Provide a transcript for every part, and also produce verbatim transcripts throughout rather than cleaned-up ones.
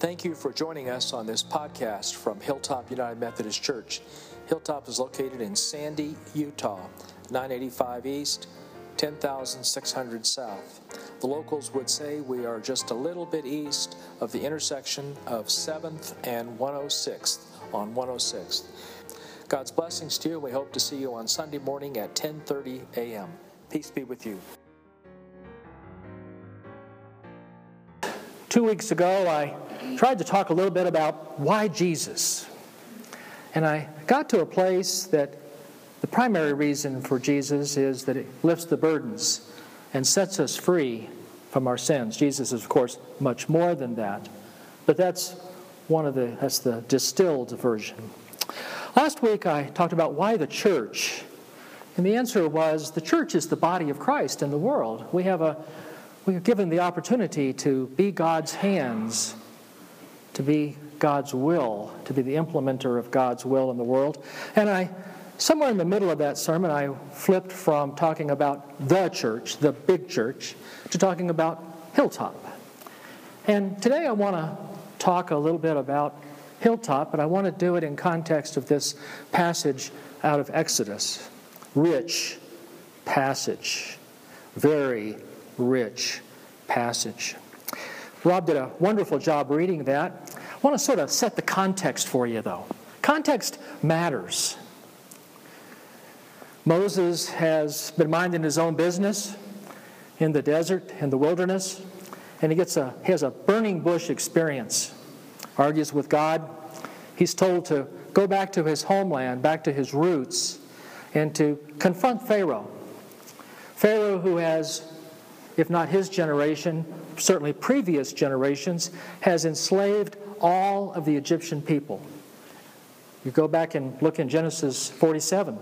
Thank you for joining us on this podcast from Hilltop United Methodist Church. Hilltop is located in Sandy, Utah, nine eighty-five East, ten thousand six hundred South. The locals would say we are just a little bit east of the intersection of seventh and one oh sixth on one oh sixth. God's blessings to you, and we hope to see you on Sunday morning at ten thirty a.m. Peace be with you. Two weeks ago, I tried to talk a little bit about why Jesus. And I got to a place that the primary reason for Jesus is that it lifts the burdens and sets us free from our sins. Jesus is, of course, much more than that. But that's one of the, that's the distilled version. Last week, I talked about why the church. And the answer was the church is the body of Christ in the world. We have a We are given the opportunity to be God's hands, to be God's will, to be the implementer of God's will in the world. And I, somewhere in the middle of that sermon, I flipped from talking about the church, the big church, to talking about Hilltop. And today I want to talk a little bit about Hilltop, but I want to do it in context of this passage out of Exodus. Rich passage. Very rich passage. Rob did a wonderful job reading that. I want to sort of set the context for you, though. Context matters. Moses has been minding his own business in the desert, in the wilderness, and he gets a he has a burning bush experience. Argues with God. He's told to go back to his homeland, back to his roots, and to confront Pharaoh. Pharaoh, who has, if not his generation, certainly previous generations, has enslaved all of the Egyptian people. You go back and look in Genesis forty-seven.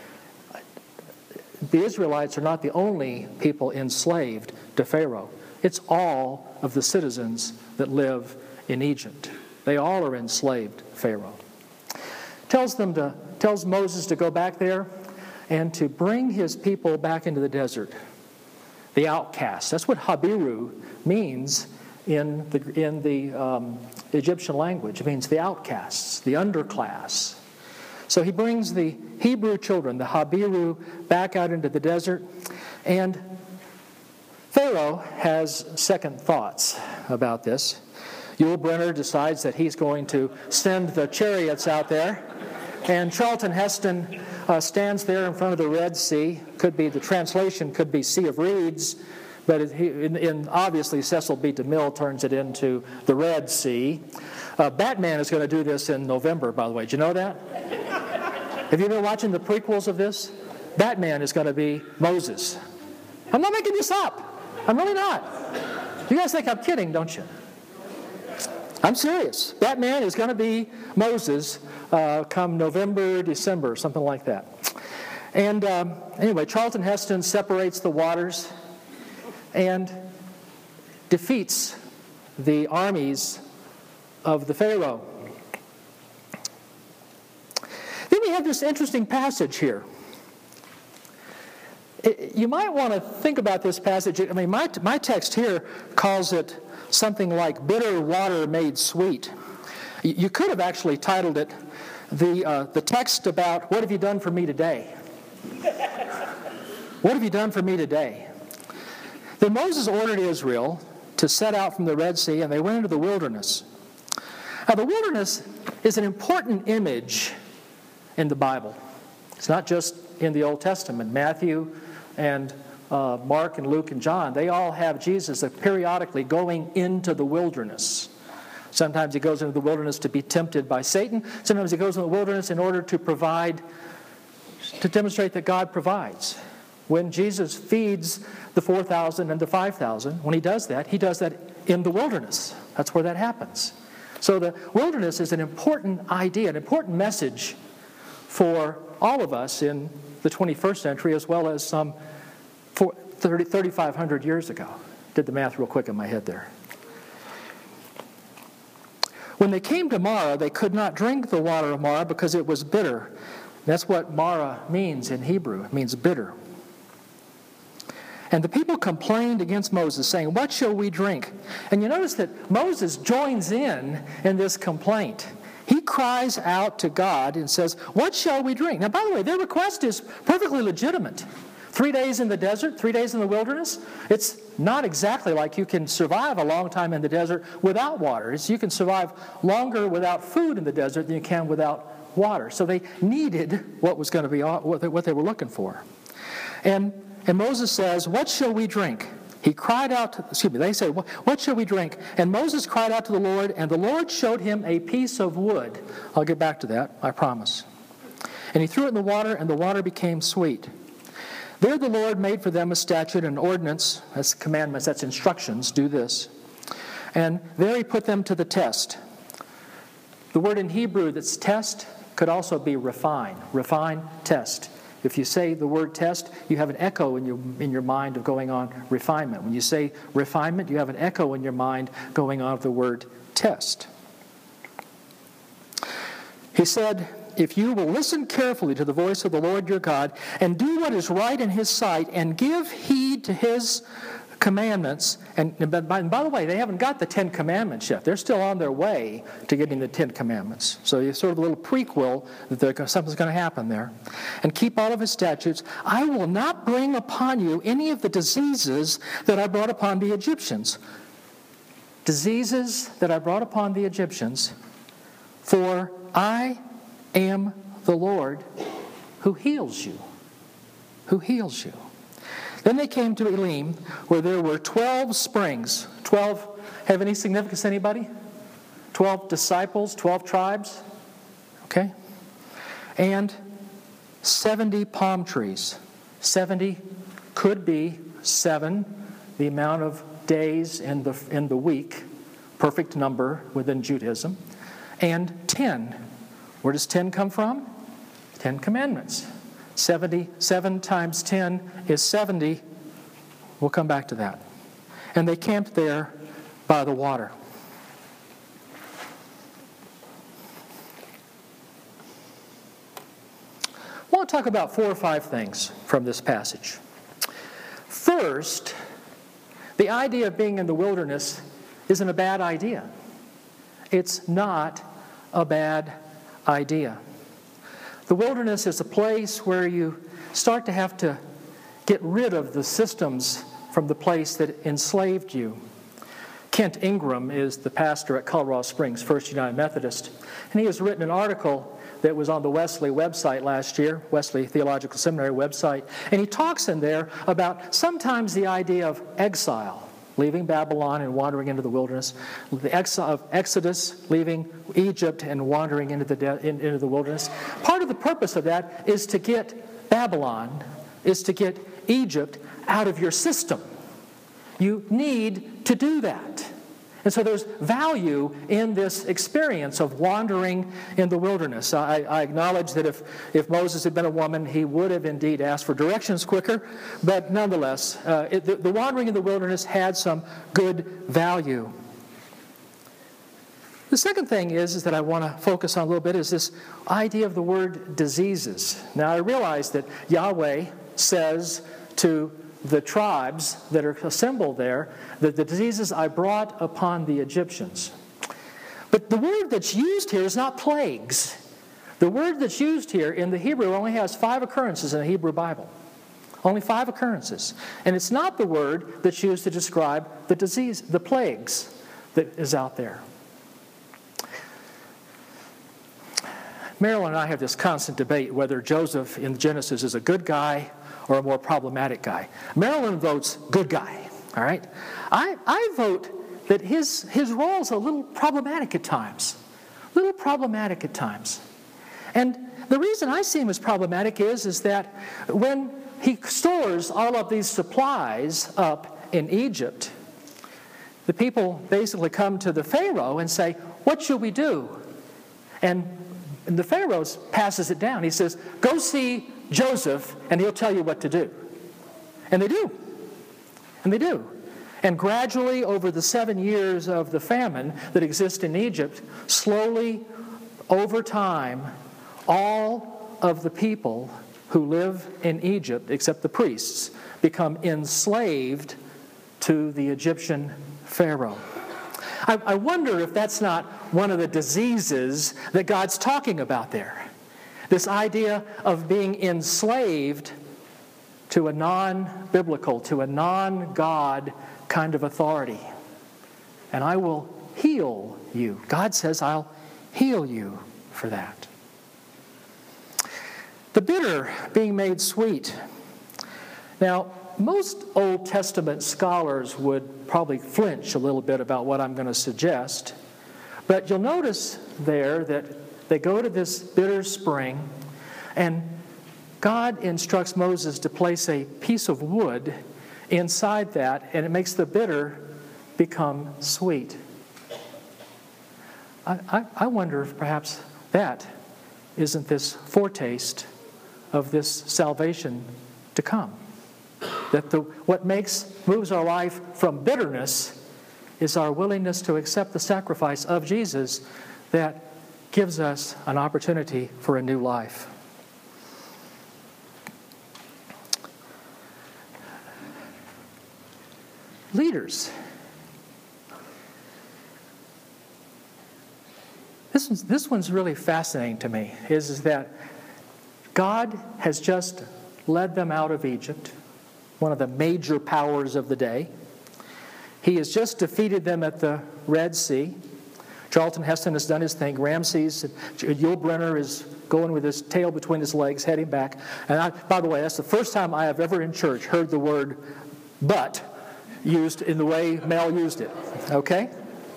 The Israelites are not the only people enslaved to Pharaoh. It's all of the citizens that live in Egypt. They all are enslaved to Pharaoh. Tells them to tells Moses to go back there and to bring his people back into the desert. The outcasts. That's what Habiru means in the in the um, Egyptian language. It means the outcasts, the underclass. So he brings the Hebrew children, the Habiru, back out into the desert, and Pharaoh has second thoughts about this. Yul Brynner decides that he's going to send the chariots out there, and Charlton Heston Uh, stands there in front of the Red Sea. Could be, the translation could be Sea of Reeds, but it, he, in, in, obviously Cecil B. DeMille turns it into the Red Sea. Uh, Batman is going to do this in November, by the way. Did you know that? Have you been watching the prequels of this? Batman is going to be Moses. I'm not making this up. I'm really not. You guys think I'm kidding, don't you? I'm serious. Batman is going to be Moses uh, come November, December, something like that. And um, anyway, Charlton Heston separates the waters and defeats the armies of the Pharaoh. Then we have this interesting passage here. It, you might want to think about this passage. I mean, my, my text here calls it something like bitter water made sweet. You could have actually titled it the uh, the text about what have you done for me today? What have you done for me today? Then Moses ordered Israel to set out from the Red Sea, and they went into the wilderness. Now, the wilderness is an important image in the Bible. It's not just in the Old Testament. Matthew and Uh, Mark and Luke and John, they all have Jesus periodically going into the wilderness. Sometimes he goes into the wilderness to be tempted by Satan. Sometimes he goes into the wilderness in order to provide, to demonstrate that God provides. When Jesus feeds the four thousand and the five thousand, when he does that, he does that in the wilderness. That's where that happens. So the wilderness is an important idea, an important message for all of us in the twenty-first century, as well as some For thirty, thirty-five hundred years ago. Did the math real quick in my head there. When they came to Marah, they could not drink the water of Marah because it was bitter. That's what Marah means in Hebrew. It means bitter. And the people complained against Moses, saying, "What shall we drink?" And you notice that Moses joins in in this complaint. He cries out to God and says, "What shall we drink?" Now, by the way, their request is perfectly legitimate. Three days in the desert, three days in the wilderness. It's not exactly like you can survive a long time in the desert without water. It's, you can survive longer without food in the desert than you can without water. So they needed what was going to be what they, what they were looking for. And, and Moses says, "What shall we drink?" He cried out, to, excuse me, they said, "What shall we drink?" And Moses cried out to the Lord, and the Lord showed him a piece of wood. I'll get back to that, I promise. And he threw it in the water, and the water became sweet. There the Lord made for them a statute and an ordinance. That's commandments, that's instructions, do this. And there he put them to the test. The word in Hebrew that's test could also be refine. Refine, test. If you say the word test, you have an echo in your, in your mind of going on refinement. When you say refinement, you have an echo in your mind going on of the word test. He said, "If you will listen carefully to the voice of the Lord your God and do what is right in his sight and give heed to his commandments," and, and, by, and by the way, they haven't got the Ten Commandments yet. They're still on their way to getting the Ten Commandments. So it's sort of a little prequel that something's going to happen there. "And keep all of his statutes. I will not bring upon you any of the diseases that I brought upon the Egyptians." Diseases that I brought upon the Egyptians, for I am the Lord who heals you. Who heals you. Then they came to Elim, where there were twelve springs. Twelve, have any significance to anybody? Twelve disciples, twelve tribes. Okay? And seventy palm trees. Seventy could be seven, the amount of days in the, in the week, perfect number within Judaism. And ten. Where does ten come from? Ten Commandments. seventy, seven times ten is seventy. We'll come back to that. And they camped there by the water. I want to talk about four or five things from this passage. First, the idea of being in the wilderness isn't a bad idea. It's not a bad idea. The wilderness is a place where you start to have to get rid of the systems from the place that enslaved you. Kent Ingram is the pastor at Colorado Springs First United Methodist, and he has written an article that was on the Wesley website last year, Wesley Theological Seminary website, and he talks in there about sometimes the idea of exile, leaving Babylon and wandering into the wilderness, the exile of Exodus, leaving Egypt and wandering into the de- in, into the wilderness. Part of the purpose of that is to get Babylon, is to get Egypt out of your system. You need to do that. And so there's value in this experience of wandering in the wilderness. I, I acknowledge that if, if Moses had been a woman, he would have indeed asked for directions quicker. But nonetheless, uh, it, the, the wandering in the wilderness had some good value. The second thing is, is that I want to focus on a little bit is this idea of the word diseases. Now, I realize that Yahweh says to the tribes that are assembled there, that the diseases I brought upon the Egyptians. But the word that's used here is not plagues. The word that's used here in the Hebrew only has five occurrences in the Hebrew Bible. Only five occurrences. And it's not the word that's used to describe the disease, the plagues that is out there. Marilyn and I have this constant debate whether Joseph in Genesis is a good guy or a more problematic guy. Marilyn votes good guy, all right? I, I vote that his, his role is a little problematic at times. A little problematic at times. And the reason I see him as problematic is, is that when he stores all of these supplies up in Egypt, the people basically come to the Pharaoh and say, "What should we do?" And, and the Pharaoh passes it down. He says, "Go see Joseph, and he'll tell you what to do." And they do. And they do. And gradually, over the seven years of the famine that exists in Egypt, slowly, over time, all of the people who live in Egypt, except the priests, become enslaved to the Egyptian Pharaoh. I, I wonder if that's not one of the diseases that God's talking about there. This idea of being enslaved to a non-biblical, to a non-God kind of authority. And I will heal you. God says, I'll heal you for that. The bitter being made sweet. Now, most Old Testament scholars would probably flinch a little bit about what I'm going to suggest. But you'll notice there that they go to this bitter spring, and God instructs Moses to place a piece of wood inside that, and it makes the bitter become sweet. I, I, I wonder if perhaps that isn't this foretaste of this salvation to come. That the what makes moves our life from bitterness is our willingness to accept the sacrifice of Jesus that gives us an opportunity for a new life. Leaders. This one's, this one's really fascinating to me, is, is that God has just led them out of Egypt, one of the major powers of the day. He has just defeated them at the Red Sea. Charlton Heston has done his thing. Ramses, Yul Brynner is going with his tail between his legs, heading back. And I, by the way, that's the first time I have ever in church heard the word "but" used in the way Mel used it. Okay?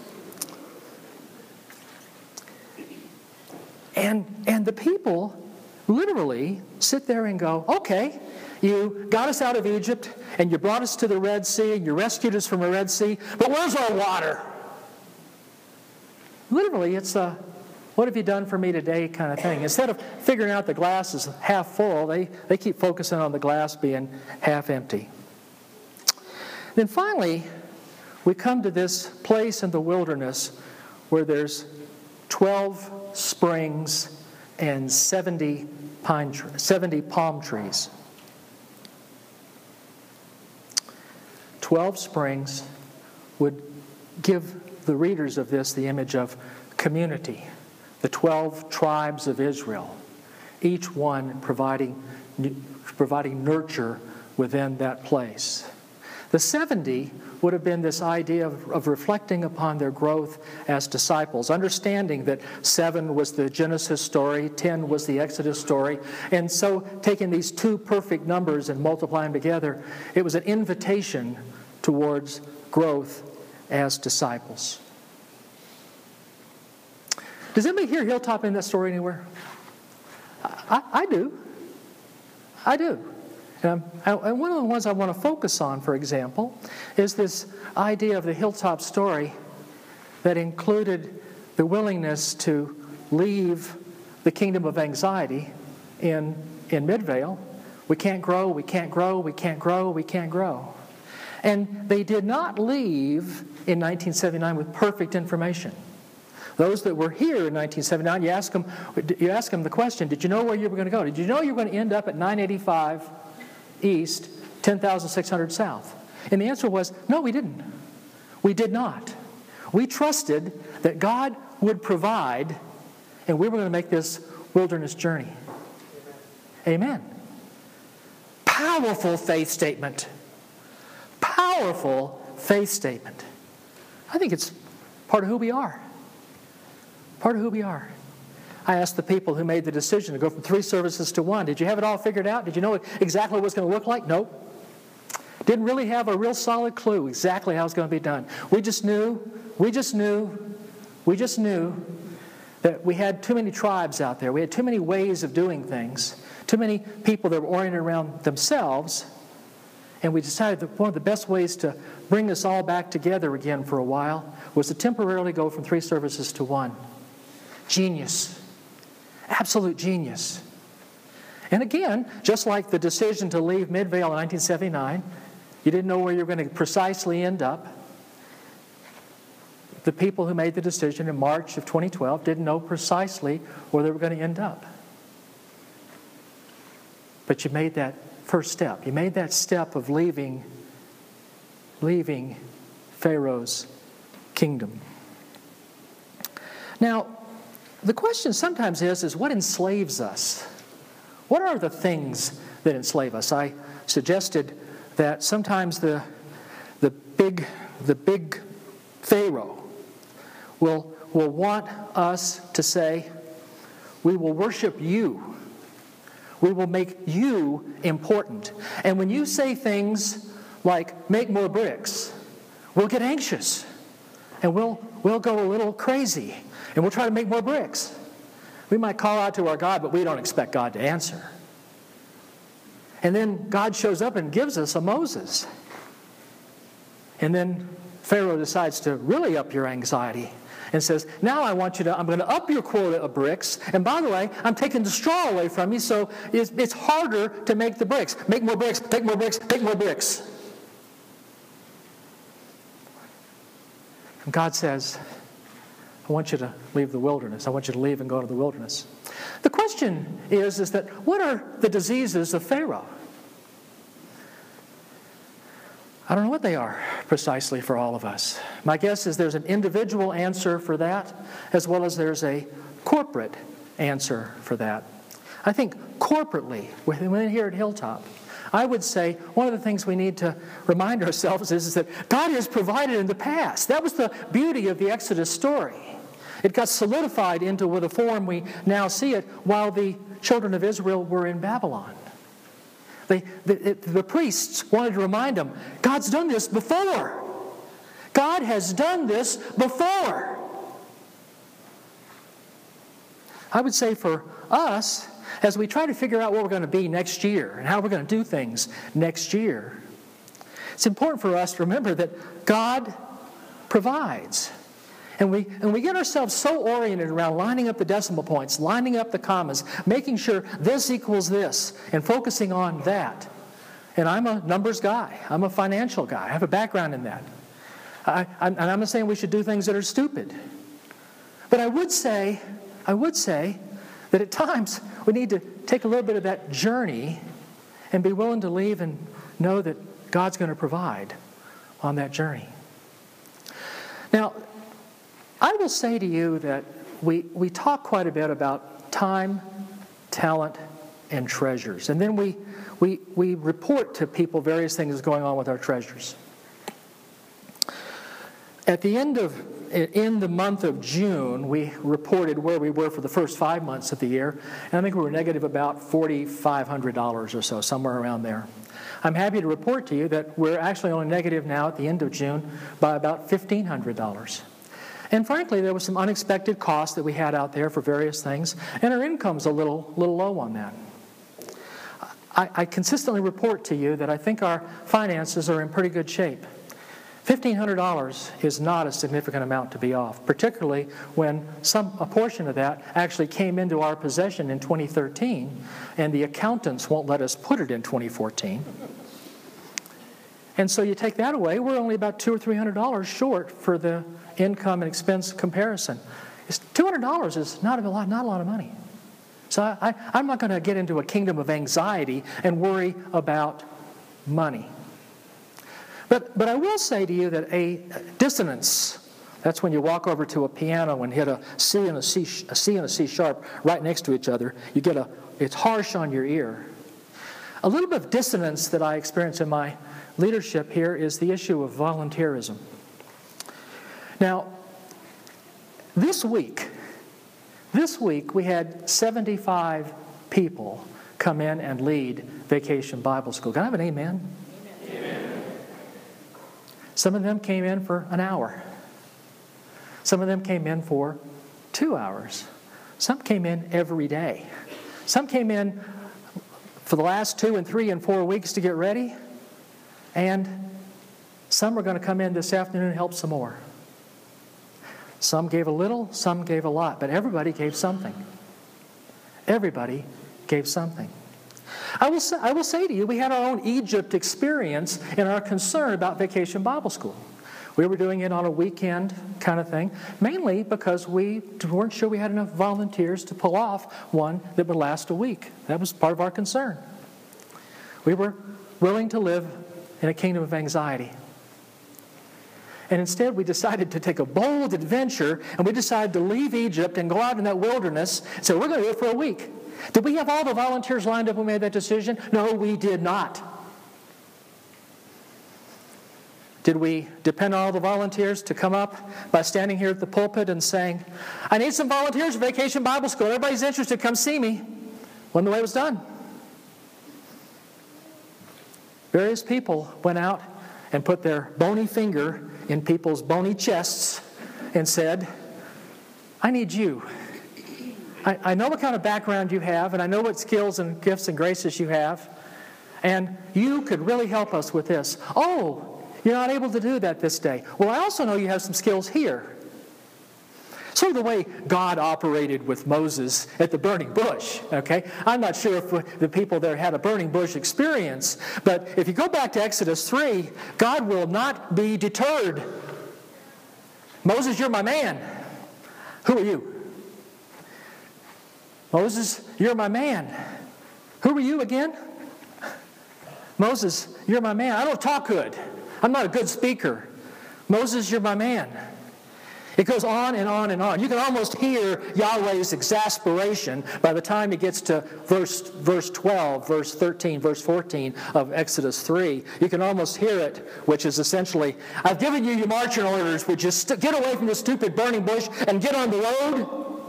And, and the people literally sit there and go, okay, you got us out of Egypt, and you brought us to the Red Sea, and you rescued us from the Red Sea, but where's our water? Literally, it's a, what have you done for me today kind of thing. Instead of figuring out the glass is half full, they, they keep focusing on the glass being half empty. Then finally, we come to this place in the wilderness where there's twelve springs and seventy pine tre- seventy palm trees. twelve springs would give the readers of this the image of community, the twelve tribes of Israel, each one providing, providing nurture within that place. The seventy would have been this idea of, of reflecting upon their growth as disciples, understanding that seven was the Genesis story, ten was the Exodus story, and so taking these two perfect numbers and multiplying them together, it was an invitation towards growth as disciples. Does anybody hear Hilltop in that story anywhere? I, I do. I do. And, and one of the ones I want to focus on, for example, is this idea of the Hilltop story that included the willingness to leave the kingdom of anxiety in, in Midvale. We can't grow, we can't grow, we can't grow, we can't grow. And they did not leave in nineteen seventy-nine with perfect information. Those that were here in nineteen seventy-nine, you ask them, you ask them the question, did you know where you were going to go? Did you know you were going to end up at nine eighty-five East, ten thousand six hundred South? And the answer was, no, we didn't. We did not. We trusted that God would provide, and we were going to make this wilderness journey. Amen. Powerful faith statement. Powerful faith statement. I think it's part of who we are. Part of who we are. I asked the people who made the decision to go from three services to one, did you have it all figured out? Did you know exactly what it was going to look like? Nope. Didn't really have a real solid clue exactly how it was going to be done. We just knew, we just knew, we just knew that we had too many tribes out there. We had too many ways of doing things, too many people that were oriented around themselves, and we decided that one of the best ways to bring us all back together again for a while was to temporarily go from three services to one. Genius. Absolute genius. And again, just like the decision to leave Midvale in nineteen seventy-nine, you didn't know where you were going to precisely end up. The people who made the decision in March of twenty twelve didn't know precisely where they were going to end up. but you made that first step. You made that step of leaving, leaving Pharaoh's kingdom. Now, the question sometimes is, is what enslaves us? What are the things that enslave us? I suggested that sometimes the the big the big Pharaoh will will want us to say, we will worship you. We will make you important. And when you say things like make more bricks, we'll get anxious. And we'll we'll go a little crazy. And we'll try to make more bricks. We might call out to our God, but we don't expect God to answer. And then God shows up and gives us a Moses. And then Pharaoh decides to really up your anxiety and says, now I want you to, I'm going to up your quota of bricks. And by the way, I'm taking the straw away from you, so it's, it's harder to make the bricks. Make more bricks, make more bricks, make more bricks. And God says, I want you to leave the wilderness. I want you to leave and go to the wilderness. The question is, is that what are the diseases of Pharaoh? I don't know what they are precisely for all of us. My guess is there's an individual answer for that, as well as there's a corporate answer for that. I think corporately, within here at Hilltop, I would say one of the things we need to remind ourselves is, is that God has provided in the past. That was the beauty of the Exodus story. It got solidified into the form we now see it while the children of Israel were in Babylon. They, the, it, the priests wanted to remind them, God's done this before. God has done this before. I would say for us, as we try to figure out what we're going to be next year and how we're going to do things next year, it's important for us to remember that God provides. And we, and we get ourselves so oriented around lining up the decimal points, lining up the commas, making sure this equals this, and focusing on that. And I'm a numbers guy. I'm a financial guy. I have a background in that. I, I'm, and I'm not saying we should do things that are stupid. But I would say, I would say that at times we need to take a little bit of that journey and be willing to leave and know that God's going to provide on that journey. Now, I will say to you that we, we talk quite a bit about time, talent, and treasures. And then we, we, we report to people various things going on with our treasures. At the end of, in the month of June, we reported where we were for the first five months of the year. And I think we were negative about four thousand five hundred dollars or so, somewhere around there. I'm happy to report to you that we're actually only negative now at the end of June by about fifteen hundred dollars. And frankly, there was some unexpected costs that we had out there for various things, and our income's a little, little low on that. I, I consistently report to you that I think our finances are in pretty good shape. fifteen hundred dollars is not a significant amount to be off, particularly when some a portion of that actually came into our possession in twenty thirteen, and the accountants won't let us put it in twenty fourteen. And so you take that away, we're only about two or three hundred dollars short for the income and expense comparison. It's two hundred dollars is not a lot, not a lot of money. So I, I, I'm not going to get into a kingdom of anxiety and worry about money. But but I will say to you that a dissonance, that's when you walk over to a piano and hit a C and a C, a C and a C sharp right next to each other. You get a, it's harsh on your ear. A little bit of dissonance that I experience in my leadership here is the issue of volunteerism. Now, this week, this week we had seventy-five people come in and lead Vacation Bible School. Can I have an amen? Amen. Some of them came in for an hour. Some of them came in for two hours. Some came in every day. Some came in for the last two and three and four weeks to get ready. And some are going to come in this afternoon and help some more. Some gave a little, some gave a lot, but everybody gave something. Everybody gave something. I will say, I will say to you, we had our own Egypt experience in our concern about Vacation Bible School. We were doing it on a weekend kind of thing, mainly because we weren't sure we had enough volunteers to pull off one that would last a week. That was part of our concern. We were willing to live in a kingdom of anxiety. And instead, we decided to take a bold adventure, and we decided to leave Egypt and go out in that wilderness. So we're going to do it for a week. Did we have all the volunteers lined up when we made that decision? No, we did not. Did we depend on all the volunteers to come up by standing here at the pulpit and saying, I need some volunteers for Vacation Bible School. Everybody's interested. Come see me. Wasn't the way it was done. Various people went out and put their bony finger in people's bony chests and said, I need you. I, I know what kind of background you have, and I know what skills and gifts and graces you have, and you could really help us with this. Oh, you're not able to do that this day. Well, I also know you have some skills here. Sort of the way God operated with Moses at the burning bush, okay? I'm not sure if the people there had a burning bush experience, but if you go back to Exodus three, God will not be deterred. Moses, you're my man. Who are you? Moses, you're my man. Who are you again? Moses, you're my man. I don't talk good. I'm not a good speaker. Moses, you're my man. It goes on and on and on. You can almost hear Yahweh's exasperation by the time he gets to verse, verse twelve, verse thirteen, verse fourteen of Exodus three. You can almost hear it, which is essentially, I've given you your marching orders. Would you st- get away from this stupid burning bush and get on the road?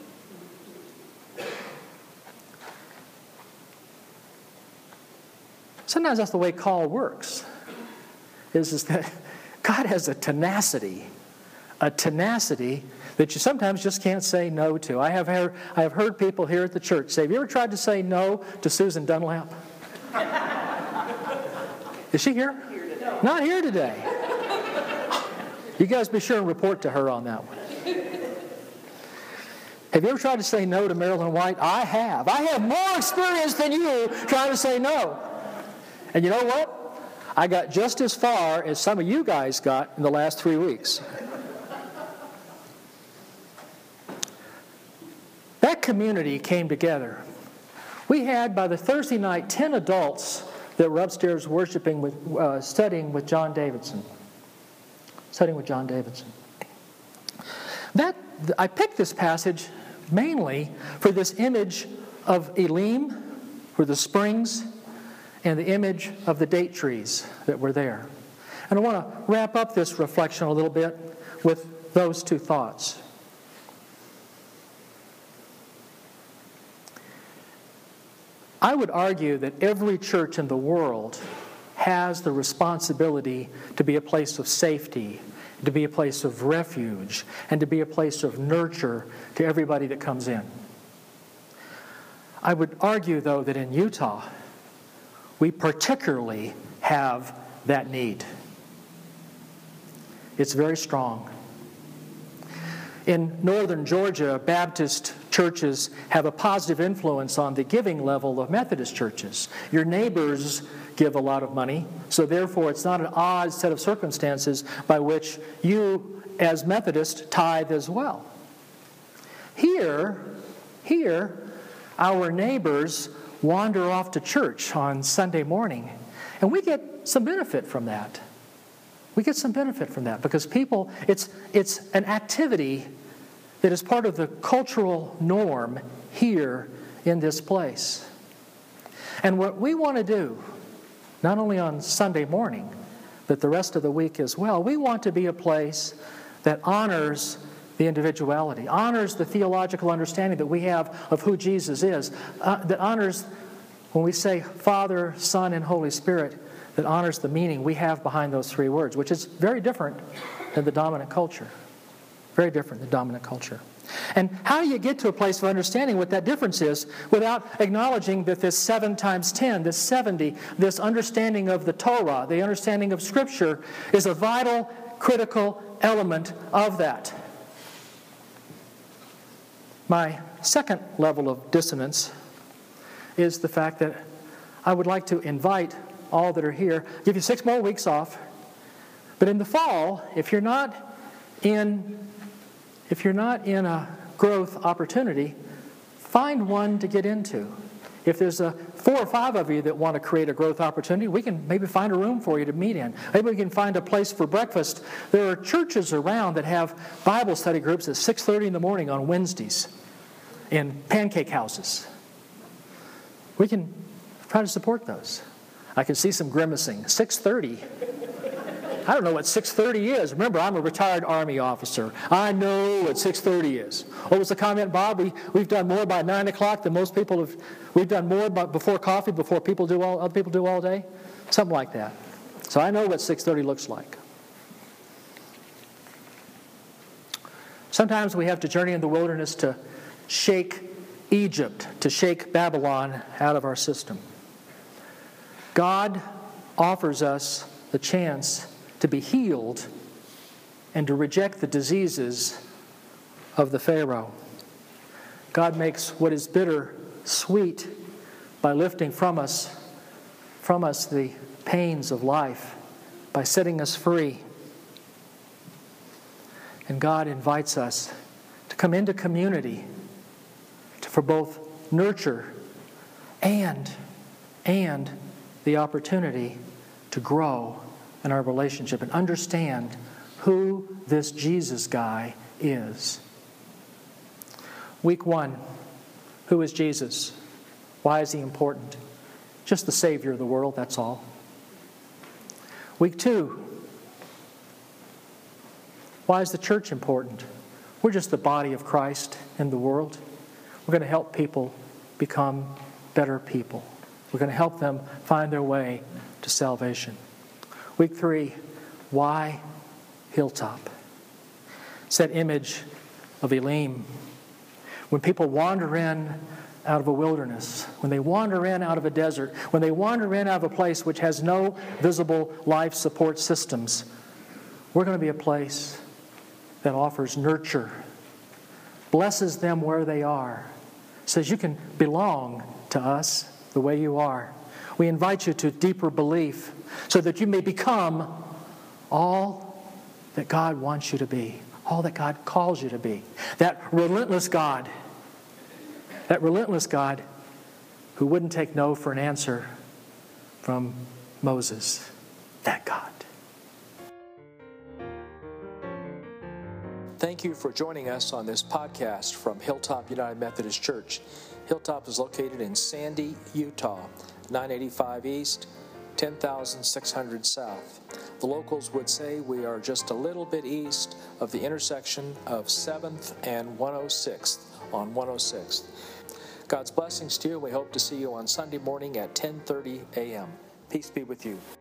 Sometimes that's the way call works, is, is that God has a tenacity A tenacity that you sometimes just can't say no to. I have heard, I have heard people here at the church say, have you ever tried to say no to Susan Dunlap? Is she here? Here Not here today. You guys be sure and report to her on that one. Have you ever tried to say no to Marilyn White? I have. I have more experience than you trying to say no. And you know what? I got just as far as some of you guys got in the last three weeks. That community came together. We had, by the Thursday night, ten adults that were upstairs worshiping, with, uh, studying with John Davidson. Studying with John Davidson. That I picked this passage mainly for this image of Elim, for the springs, and the image of the date trees that were there. And I want to wrap up this reflection a little bit with those two thoughts. I would argue that every church in the world has the responsibility to be a place of safety, to be a place of refuge, and to be a place of nurture to everybody that comes in. I would argue, though, that in Utah, we particularly have that need. It's very strong. In northern Georgia, Baptist churches have a positive influence on the giving level of Methodist churches. Your neighbors give a lot of money, so therefore it's not an odd set of circumstances by which you, as Methodist, tithe as well. Here, here, our neighbors wander off to church on Sunday morning, and we get some benefit from that. We get some benefit from that because people, it's it's an activity that is part of the cultural norm here in this place. And what we want to do, not only on Sunday morning, but the rest of the week as well, we want to be a place that honors the individuality, honors the theological understanding that we have of who Jesus is, uh, that honors, when we say Father, Son, and Holy Spirit, that honors the meaning we have behind those three words, which is very different than the dominant culture. Very different than dominant culture. And how do you get to a place of understanding what that difference is without acknowledging that this seven times ten, this seventy, this understanding of the Torah, the understanding of Scripture, is a vital, critical element of that. My second level of dissonance is the fact that I would like to invite all that are here, give you six more weeks off, but in the fall, if you're not in If you're not in a growth opportunity, find one to get into. if there's a four or five of you that want to create a growth opportunity, we can maybe find a room for you to meet in. Maybe we can find a place for breakfast. There are churches around that have Bible study groups at six thirty in the morning on Wednesdays in pancake houses. We can try to support those. I can see some grimacing. six thirty. I don't know what six thirty is. Remember, I'm a retired Army officer. I know what six thirty is. What was the comment, Bob? We, we've done more by nine o'clock than most people have. We've done more by, before coffee, before people do all, other people do all day. Something like that. So I know what six thirty looks like. Sometimes we have to journey in the wilderness to shake Egypt, to shake Babylon out of our system. God offers us the chance to be healed and to reject the diseases of the Pharaoh. God makes what is bitter sweet by lifting from us, from us the pains of life, by setting us free. And God invites us to come into community to, for both nurture and, and the opportunity to grow in our relationship and understand who this Jesus guy is. Week one, who is Jesus? Why is he important? Just the Savior of the world, that's all. Week two, why is the church important? We're just the body of Christ in the world. We're going to help people become better people. We're going to help them find their way to salvation. Week three, why Hilltop? It's that image of Elim. When people wander in out of a wilderness, when they wander in out of a desert, when they wander in out of a place which has no visible life support systems, we're going to be a place that offers nurture, blesses them where they are, says you can belong to us the way you are. We invite you to deeper belief so that you may become all that God wants you to be, all that God calls you to be. That relentless God, that relentless God who wouldn't take no for an answer from Moses. That God. Thank you for joining us on this podcast from Hilltop United Methodist Church. Hilltop is located in Sandy, Utah, nine eighty-five East, ten thousand six hundred South. The locals would say we are just a little bit east of the intersection of seventh and one oh sixth on one oh sixth. God's blessings to you, and we hope to see you on Sunday morning at ten thirty a.m. Peace be with you.